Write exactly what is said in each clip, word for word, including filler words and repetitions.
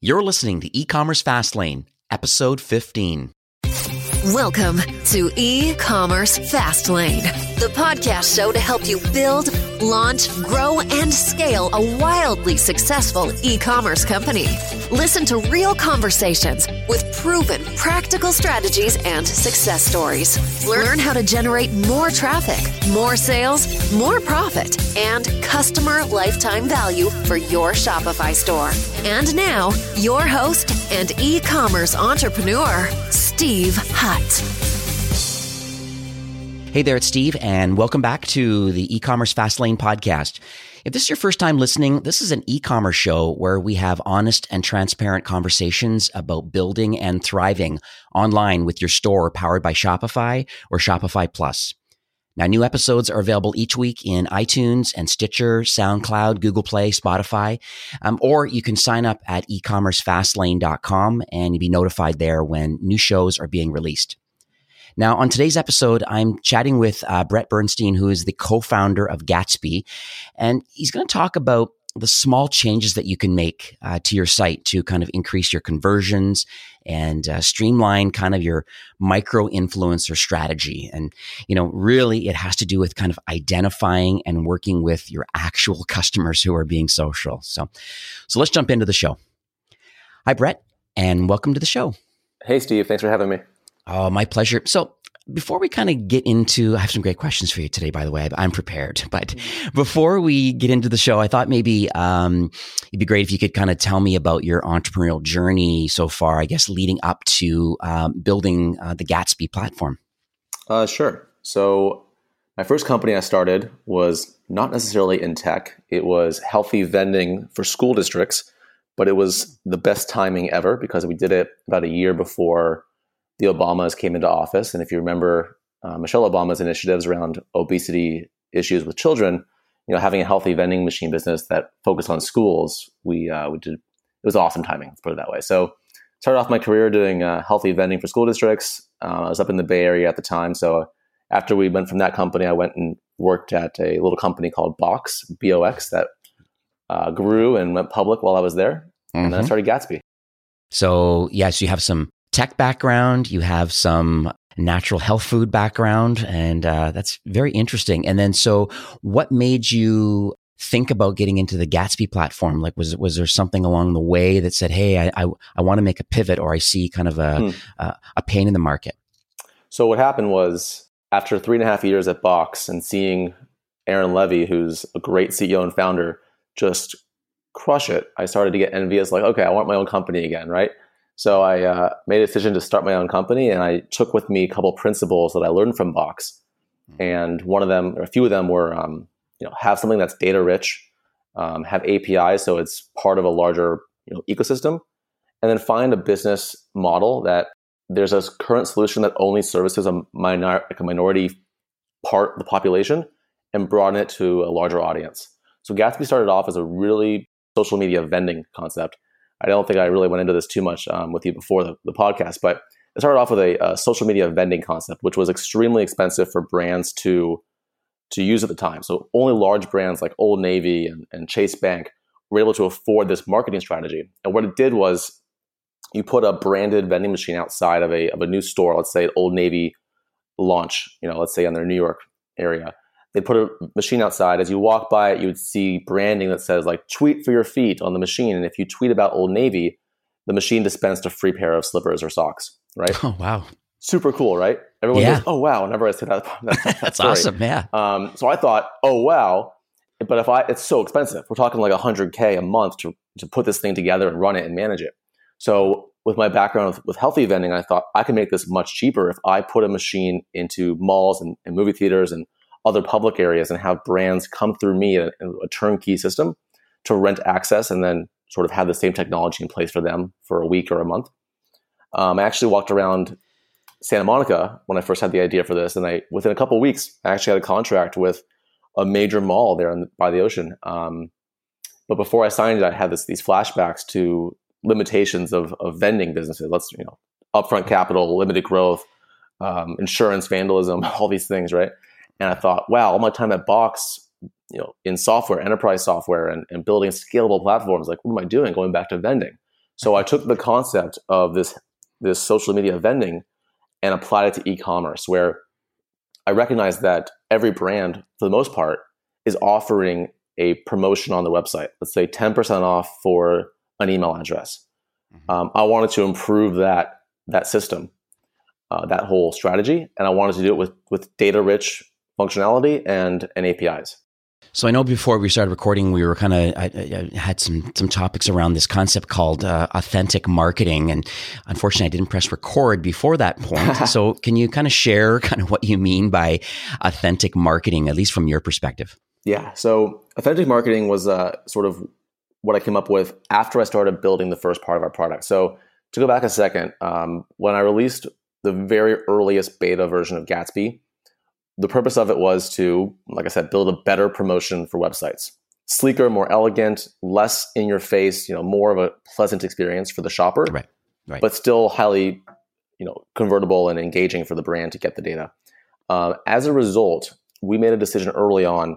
You're listening to E-Commerce Fastlane, episode fifteen. Welcome to E-Commerce Fastlane, the podcast show to help you build, launch, grow, and scale a wildly successful e-commerce company. Listen to real conversations with proven practical strategies and success stories. Learn how to generate more traffic, more sales, more profit, and customer lifetime value for your Shopify store. And now, your host and e-commerce entrepreneur, Steve Hutt. Hey there, it's Steve, and welcome back to the E-Commerce Fastlane podcast. If this is your first time listening, this is an e-commerce show where we have honest and transparent conversations about building and thriving online with your store powered by Shopify or Shopify Plus. Now, new episodes are available each week in iTunes and Stitcher, SoundCloud, Google Play, Spotify, um, or you can sign up at e commerce fastlane dot com and you'll be notified there when new shows are being released. Now, on today's episode, I'm chatting with uh, Brett Bernstein, who is the co-founder of Gatsby, and he's going to talk about the small changes that you can make uh, to your site to kind of increase your conversions and uh, streamline kind of your micro-influencer strategy. And, you know, really it has to do with kind of identifying and working with your actual customers who are being social. So, so let's jump into the show. Hi, Brett, and welcome to the show. Hey, Steve. Thanks for having me. Oh, my pleasure. So before we kind of get into, I have some great questions for you today, by the way. I'm prepared. But before we get into the show, I thought maybe um, it'd be great if you could kind of tell me about your entrepreneurial journey so far, I guess, leading up to um, building uh, the Gatsby platform. Uh, sure. So my first company I started was not necessarily in tech. It was healthy vending for school districts, but it was the best timing ever because we did it about a year before the Obamas came into office. And if you remember uh, Michelle Obama's initiatives around obesity issues with children, you know, having a healthy vending machine business that focused on schools, we, uh, we did, it was awesome timing, let's put it that way. So started off my career doing uh, healthy vending for school districts. Uh, I was up in the Bay Area at the time. So after we went from that company, I went and worked at a little company called Box, B O X, that uh, grew and went public while I was there. Mm-hmm. And then I started Gatsby. So yes, you have some tech background, you have some natural health food background, and uh, that's very interesting. And then, so what made you think about getting into the Gatsby platform? Like, was was there something along the way that said, "Hey, I I, I want to make a pivot," or I see kind of a, hmm. a a pain in the market? So what happened was, after three and a half years at Box and seeing Aaron Levy, who's a great C E O and founder, just crush it, I started to get envious. Like, okay, I want my own company again, right? So I uh, made a decision to start my own company, and I took with me a couple principles that I learned from Box. And one of them, or a few of them, were um, you know, have something that's data rich, um, have A P Is so it's part of a larger you know, ecosystem, and then find a business model that there's a current solution that only services a, minor, like a minority part of the population, and broaden it to a larger audience. So Gatsby started off as a really social media vending concept. I don't think I really went into this too much um, with you before the, the podcast, but it started off with a, a social media vending concept, which was extremely expensive for brands to to use at the time. So only large brands like Old Navy and, and Chase Bank were able to afford this marketing strategy. And what it did was you put a branded vending machine outside of a of a new store, let's say an Old Navy launch, you know, let's say in their New York area. They put a machine outside. As you walk by it, you would see branding that says like "tweet for your feet" on the machine. And if you tweet about Old Navy, the machine dispensed a free pair of slippers or socks, right? Oh, wow. Super cool, right? Everyone yeah. goes, "Oh, wow." Whenever I say that, that, that that's story. awesome. Yeah. Um, so I thought, oh, wow. But if I, it's so expensive. We're talking like one hundred K a month to, to put this thing together and run it and manage it. So with my background with, with healthy vending, I thought I can make this much cheaper if I put a machine into malls and, and movie theaters and other public areas and have brands come through me in a, in a turnkey system to rent access and then sort of have the same technology in place for them for a week or a month. Um, I actually walked around Santa Monica when I first had the idea for this, and I within a couple of weeks, I actually had a contract with a major mall there in, by the ocean. Um, but before I signed it, I had this, these flashbacks to limitations of, of vending businesses. Let's, you know, upfront capital, limited growth, um, insurance, vandalism, all these things, right? And I thought, wow, all my time at Box, you know, in software, enterprise software, and, and building scalable platforms, like, what am I doing going back to vending? So I took the concept of this this social media vending and applied it to e-commerce, where I recognized that every brand, for the most part, is offering a promotion on the website. Let's say ten percent off for an email address. Mm-hmm. Um, I wanted to improve that that system, uh, that whole strategy, and I wanted to do it with with data-rich functionality and, and A P Is. So I know before we started recording, we were kind of I, I had some some topics around this concept called uh, authentic marketing, and unfortunately, I didn't press record before that point. So can you kind of share kind of what you mean by authentic marketing, at least from your perspective? Yeah. So authentic marketing was uh, sort of what I came up with after I started building the first part of our product. So to go back a second, um, when I released the very earliest beta version of Gatsby, the purpose of it was to, like I said, build a better promotion for websites. Sleeker, more elegant, less in your face, you know, more of a pleasant experience for the shopper, right, right. but still highly, you know, convertible and engaging for the brand to get the data. Uh, as a result, we made a decision early on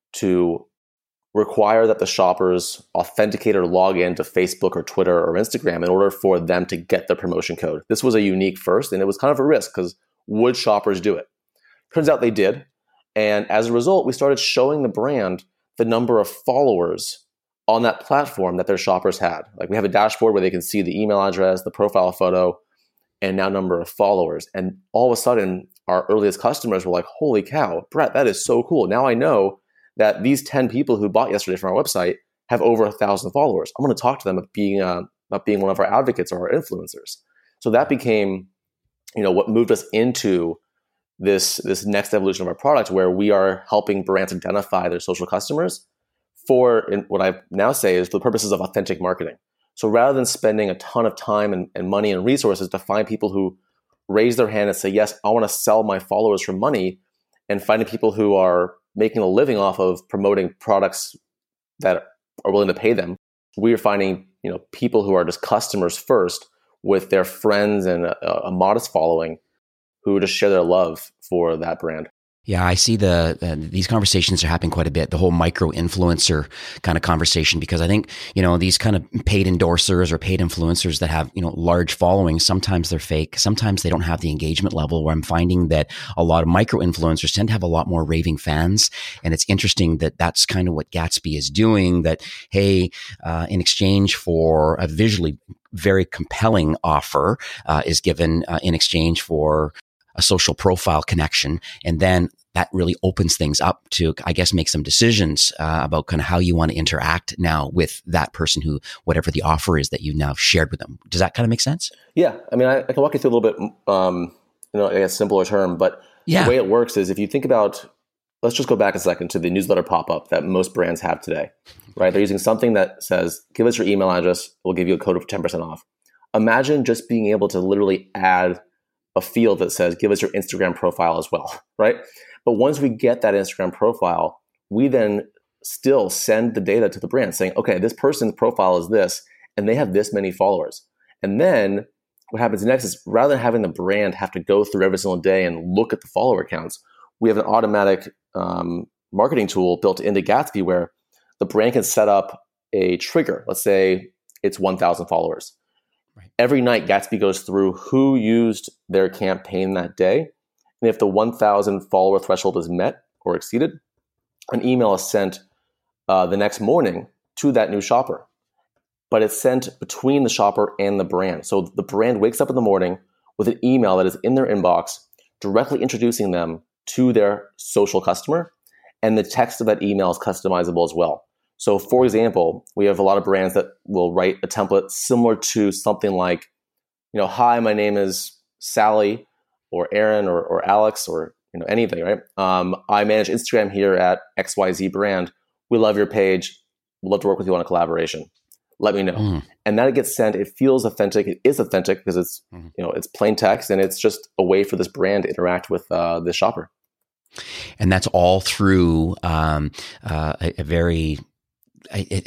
to require that the shoppers authenticate or log in to Facebook or Twitter or Instagram in order for them to get the promotion code. This was a unique first, and it was kind of a risk because would shoppers do it? Turns out they did. And as a result, we started showing the brand the number of followers on that platform that their shoppers had. Like we have a dashboard where they can see the email address, the profile photo, and now number of followers. And all of a sudden, our earliest customers were like, holy cow, Brett, that is so cool. Now I know that these ten people who bought yesterday from our website have over a thousand followers. I'm going to talk to them about being, uh, about being one of our advocates or our influencers. So that became, you know, what moved us into this this next evolution of our product, where we are helping brands identify their social customers for, in what I now say is for the purposes of authentic marketing. So rather than spending a ton of time and, and money and resources to find people who raise their hand and say, yes, I want to sell my followers for money, and finding people who are making a living off of promoting products that are willing to pay them, we are finding, you know, people who are just customers first with their friends and a, a modest following who just share their love for that brand. Yeah, I see the uh, these conversations are happening quite a bit. The whole micro influencer kind of conversation, because I think, you know, these kind of paid endorsers or paid influencers that have, you know, large followings, sometimes they're fake. Sometimes they don't have the engagement level, where I'm finding that a lot of micro influencers tend to have a lot more raving fans. And it's interesting that that's kind of what Gatsby is doing, that, hey, uh, in exchange for a visually very compelling offer uh, is given uh, in exchange for a social profile connection. And then that really opens things up to, I guess, make some decisions uh, about kind of how you want to interact now with that person who, whatever the offer is that you've now shared with them. Does that kind of make sense? Yeah. I mean, I, I can walk you through a little bit, um, you know, a simpler term, but yeah. The way it works is if you think about, let's just go back a second to the newsletter pop-up that most brands have today, right? They're using something that says, give us your email address, we'll give you a code of ten percent off. Imagine just being able to literally add a field that says, give us your Instagram profile as well, right? But once we get that Instagram profile, we then still send the data to the brand saying, okay, this person's profile is this, and they have this many followers. And then what happens next is, rather than having the brand have to go through every single day and look at the follower counts, we have an automatic um, marketing tool built into Gatsby where the brand can set up a trigger. Let's say it's one thousand followers. Right. Every night, Gatsby goes through who used their campaign that day. And if the one thousand follower threshold is met or exceeded, an email is sent uh, the next morning to that new shopper. But it's sent between the shopper and the brand. So the brand wakes up in the morning with an email that is in their inbox, directly introducing them to their social customer. And the text of that email is customizable as well. So for example, we have a lot of brands that will write a template similar to something like, you know, hi, my name is Sally or Aaron or, or Alex or, you know, anything, right? Um, I manage Instagram here at X Y Z brand. We love your page. We'd love to work with you on a collaboration. Let me know. Mm. And that gets sent. It feels authentic. It is authentic because it's, mm. you know, it's plain text, and it's just a way for this brand to interact with uh, the shopper. And that's all through um, uh, a, a very... It, it,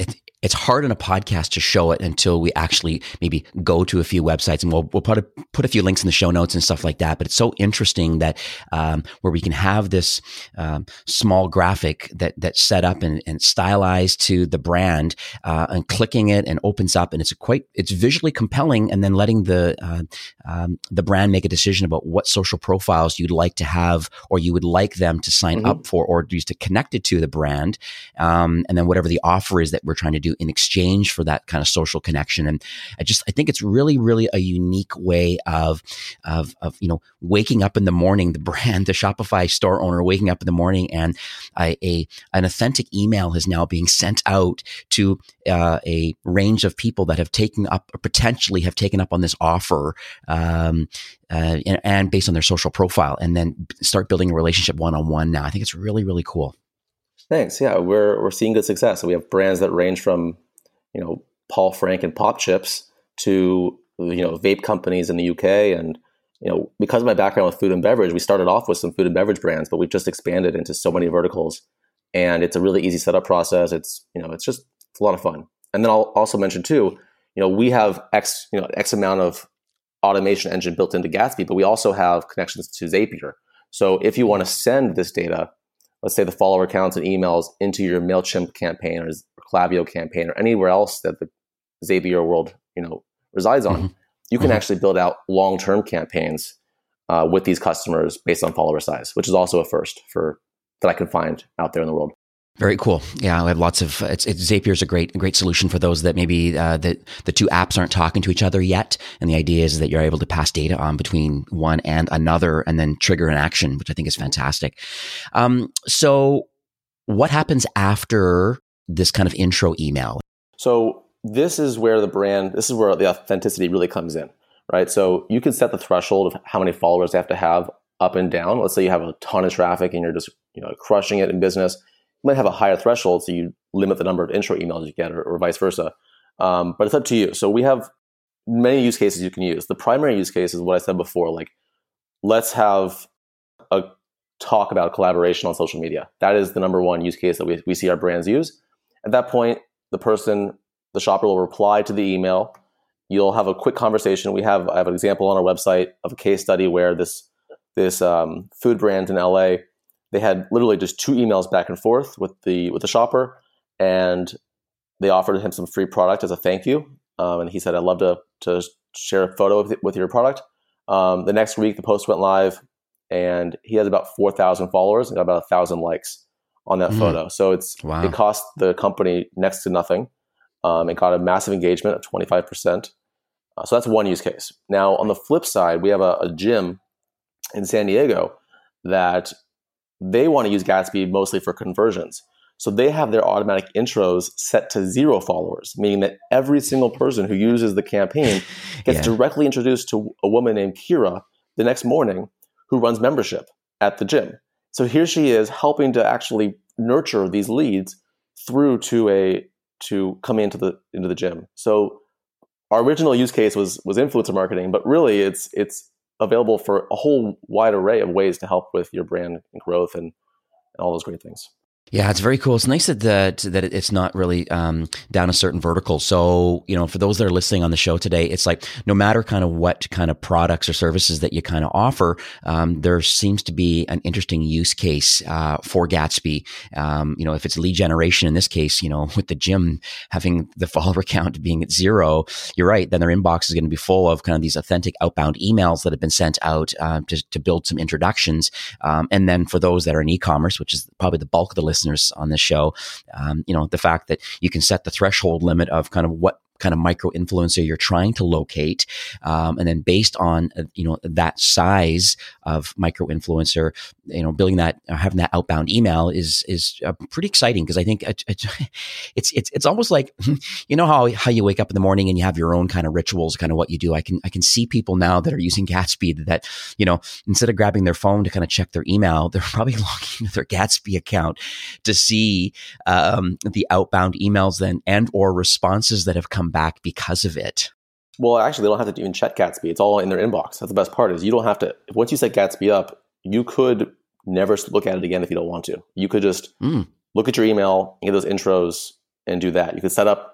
it's hard in a podcast to show it until we actually maybe go to a few websites, and we'll we'll put a, put a few links in the show notes and stuff like that. But it's so interesting that um, where we can have this um, small graphic that that's set up and, and stylized to the brand, uh, and clicking it and opens up, and it's quite it's visually compelling, and then letting the uh, um, the brand make a decision about what social profiles you'd like to have, or you would like them to sign mm-hmm. up for, or just to connect it to the brand, um, and then whatever the offer is that we're trying to do in exchange for that kind of social connection. And I just I think it's really really a unique way of of of you know waking up in the morning, the brand, the Shopify store owner waking up in the morning, and a, a an authentic email is now being sent out to uh, a range of people that have taken up or potentially have taken up on this offer, um, uh, and, and based on their social profile, and then start building a relationship one on one. Now, I think it's really really cool. Thanks. Yeah, we're we're seeing good success. So we have brands that range from, you know, Paul Frank and Pop Chips to, you know, vape companies in the U K. And, you know, because of my background with food and beverage, we started off with some food and beverage brands, but we've just expanded into so many verticals. And it's a really easy setup process. It's, you know, it's just it's a lot of fun. And then I'll also mention too, you know, we have X, you know, X amount of automation engine built into Gatsby, but we also have connections to Zapier. So if you want to send this data, let's say the follower counts and emails, into your MailChimp campaign or Klaviyo campaign or anywhere else that the Zapier world, you know, resides on, mm-hmm. you can mm-hmm. actually build out long-term campaigns uh, with these customers based on follower size, which is also a first for that I can find out there in the world. Very cool. Yeah, I have lots of. It's, it's Zapier is a great, great solution for those that maybe uh, that the two apps aren't talking to each other yet, and the idea is that you're able to pass data on between one and another, and then trigger an action, which I think is fantastic. Um, so, what happens after this kind of intro email? So this is where the brand, this is where the authenticity really comes in, right? So you can set the threshold of how many followers they have to have up and down. Let's say you have a ton of traffic and you're just, you know, crushing it in business. You might have a higher threshold, so you limit the number of intro emails you get, or, or vice versa. Um, but it's up to you. So we have many use cases you can use. The primary use case is what I said before, like, let's have a talk about collaboration on social media. That is the number one use case that we, we see our brands use. At that point, the person, the shopper will reply to the email. You'll have a quick conversation. We have, I have an example on our website of a case study where this, this um, food brand in L A, they had literally just two emails back and forth with the with the shopper, and they offered him some free product as a thank you. Um, and he said, "I'd love to to share a photo with, with your product." Um, the next week, the post went live, and he has about four thousand followers and got about a thousand likes on that mm. photo. So it's wow. It cost the company next to nothing. Um, it got a massive engagement of twenty-five percent. Uh, so that's one use case. Now, on the flip side, we have a, a gym in San Diego that they want to use Gatsby mostly for conversions. So they have their automatic intros set to zero followers, meaning that every single person who uses the campaign gets yeah. directly introduced to a woman named Kira the next morning who runs membership at the gym. So here she is helping to actually nurture these leads through to a to come into the into the gym. So our original use case was was influencer marketing, but really it's it's available for a whole wide array of ways to help with your brand and growth and, and all those great things. Yeah, it's very cool. It's nice that that, that it's not really um, down a certain vertical. So, you know, for those that are listening on the show today, it's like no matter kind of what kind of products or services that you kind of offer, um, there seems to be an interesting use case uh, for Gatsby. Um, you know, if it's lead generation in this case, you know, with the gym having the follower count being at zero, you're right. Then their inbox is going to be full of kind of these authentic outbound emails that have been sent out uh, to to build some introductions. Um, and then for those that are in e-commerce, which is probably the bulk of the list. Listeners on this show, um, you know, the fact that you can set the threshold limit of kind of what kind of micro influencer you're trying to locate, um, and then based on uh, you know that size of micro influencer, you know, building that, uh, having that outbound email is is uh, pretty exciting because I think it, it, it's it's it's almost like, you know how how you wake up in the morning and you have your own kind of rituals, kind of what you do. I can I can see people now that are using Gatsby that, you know, instead of grabbing their phone to kind of check their email, they're probably logging into their Gatsby account to see um, the outbound emails then and or responses that have come back because of it. Well, actually, they don't have to even check Gatsby. It's all in their inbox. That's the best part is you don't have to, once you set Gatsby up, you could never look at it again if you don't want to. You could just mm. look at your email, get those intros and do that. You could set up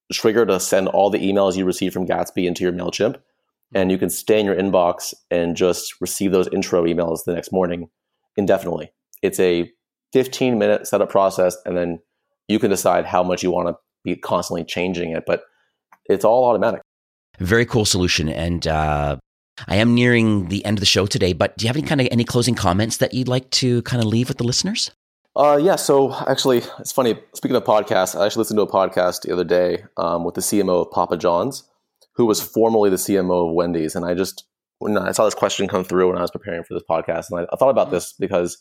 trigger to send all the emails you receive from Gatsby into your MailChimp. And you can stay in your inbox and just receive those intro emails the next morning indefinitely. It's a fifteen minute setup process, and then you can decide how much you want to be constantly changing it, but it's all automatic. Very cool solution. And uh, I am nearing the end of the show today, but do you have any kind of any closing comments that you'd like to kind of leave with the listeners? Uh, yeah. So actually, it's funny. Speaking of podcasts, I actually listened to a podcast the other day um, with the C M O of Papa John's, who was formerly the C M O of Wendy's. And I just, when I saw this question come through when I was preparing for this podcast, and I, I thought about this because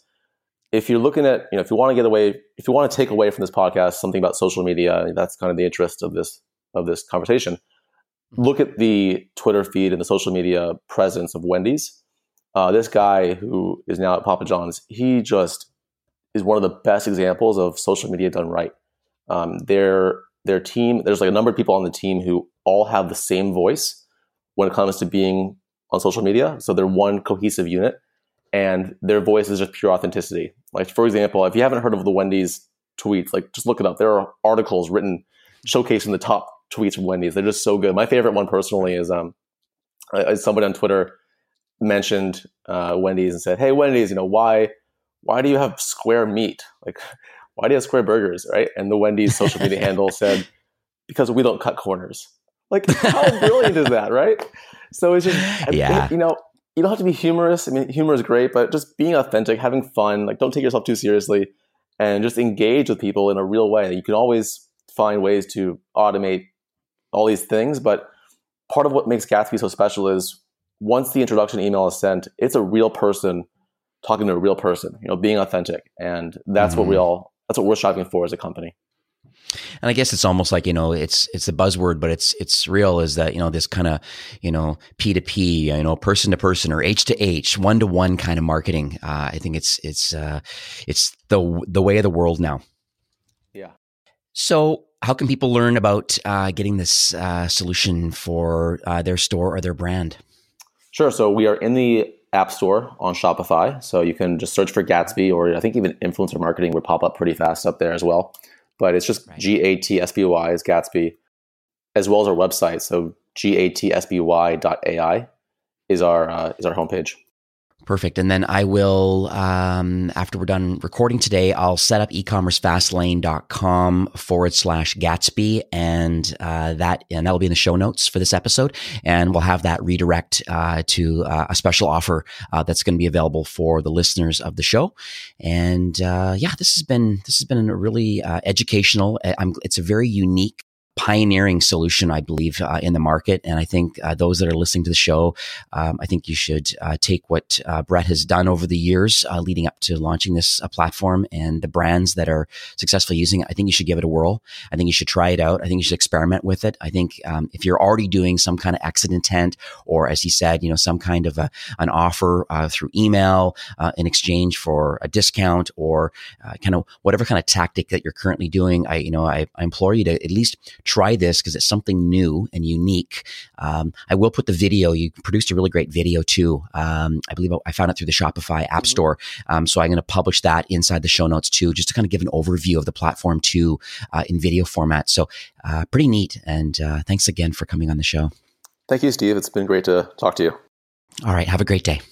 if you're looking at, you know, if you want to get away, if you want to take away from this podcast something about social media, that's kind of the interest of this of this conversation. Look at the Twitter feed and the social media presence of Wendy's. Uh, this guy who is now at Papa John's, he just is one of the best examples of social media done right. Um, their their team, there's like a number of people on the team who all have the same voice when it comes to being on social media. So they're one cohesive unit, and their voice is just pure authenticity. Like, for example, if you haven't heard of the Wendy's tweets, like just look it up. There are articles written showcasing the top tweets from Wendy's. They're just so good. My favorite one personally is um, somebody on Twitter mentioned uh, Wendy's and said, "Hey, Wendy's, you know, why why do you have square meat? Like, why do you have square burgers, right?" And the Wendy's social media handle said, "Because we don't cut corners." Like, how brilliant is that, right? So it's just, yeah. you know, you don't have to be humorous. I mean, humor is great, but just being authentic, having fun, like don't take yourself too seriously, and just engage with people in a real way. You can always find ways to automate all these things, but part of what makes Gatsby so special is once the introduction email is sent, it's a real person talking to a real person, you know, being authentic. And that's mm-hmm. what we all, that's what we're striving for as a company. And I guess it's almost like, you know, it's it's a buzzword, but it's it's real, is that, you know, this kind of, you know, P to P, you know, person to person, or H to H, one to one kind of marketing. Uh, I think it's it's uh, it's the the way of the world now. Yeah. So how can people learn about uh, getting this uh, solution for uh, their store or their brand? Sure. So we are in the App Store on Shopify. So you can just search for Gatsby, or I think even influencer marketing would pop up pretty fast up there as well. But it's just right. G A T S B Y is Gatsby, as well as our website. So G A T S B Y dot A I is our uh, is our homepage. Perfect. And then I will, um, after we're done recording today, I'll set up ecommercefastlane.com forward slash Gatsby. And, uh, that, and that'll be in the show notes for this episode. And we'll have that redirect, uh, to, uh, a special offer, uh, that's going to be available for the listeners of the show. And, uh, yeah, this has been, this has been a really, uh, educational, I'm, it's a very unique, pioneering solution, I believe, uh, in the market. And I think uh, those that are listening to the show, um, I think you should uh, take what uh, Brett has done over the years uh, leading up to launching this uh, platform, and the brands that are successfully using it. I think you should give it a whirl. I think you should try it out. I think you should experiment with it. I think um, if you're already doing some kind of exit intent, or as he said, you know, some kind of a, an offer uh, through email uh, in exchange for a discount, or uh, kind of whatever kind of tactic that you're currently doing, I, you know, I, I implore you to at least try this, because it's something new and unique. Um, I will put the video. You produced a really great video too. Um, I believe I found it through the Shopify App Store. Um, so I'm going to publish that inside the show notes too, just to kind of give an overview of the platform too, uh, in video format. So uh, pretty neat. And uh, thanks again for coming on the show. Thank you, Steve. It's been great to talk to you. All right. Have a great day.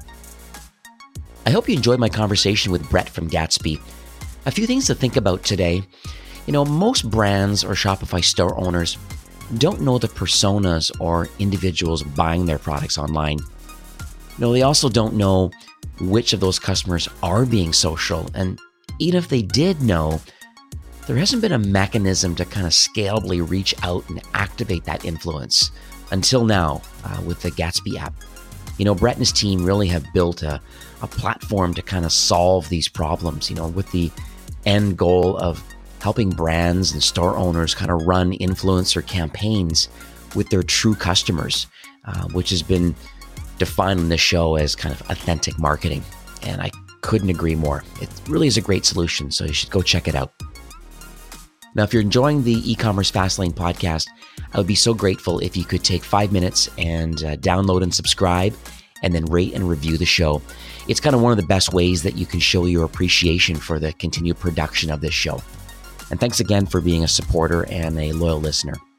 I hope you enjoyed my conversation with Brett from Gatsby. A few things to think about today. You know, most brands or Shopify store owners don't know the personas or individuals buying their products online. You know, they also don't know which of those customers are being social. And even if they did know, there hasn't been a mechanism to kind of scalably reach out and activate that influence until now uh, with the Gatsby app. You know, Brett and his team really have built a, a platform to kind of solve these problems, you know, with the end goal of helping brands and store owners kind of run influencer campaigns with their true customers, uh, which has been defined in this show as kind of authentic marketing. And I couldn't agree more. It really is a great solution, so you should go check it out. Now, if you're enjoying the E-commerce Fastlane podcast, I would be so grateful if you could take five minutes and uh, download and subscribe, and then rate and review the show. It's kind of one of the best ways that you can show your appreciation for the continued production of this show. And thanks again for being a supporter and a loyal listener.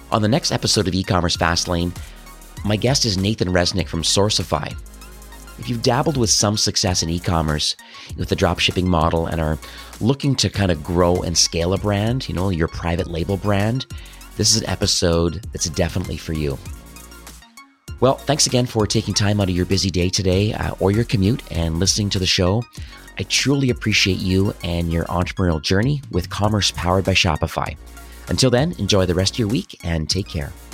On the next episode of E-commerce Fastlane, my guest is Nathan Resnick from Sourcify. If you've dabbled with some success in e-commerce with the dropshipping model and are looking to kind of grow and scale a brand, you know, your private label brand, this is an episode that's definitely for you. Well, thanks again for taking time out of your busy day today uh, or your commute and listening to the show. I truly appreciate you and your entrepreneurial journey with commerce powered by Shopify. Until then, enjoy the rest of your week and take care.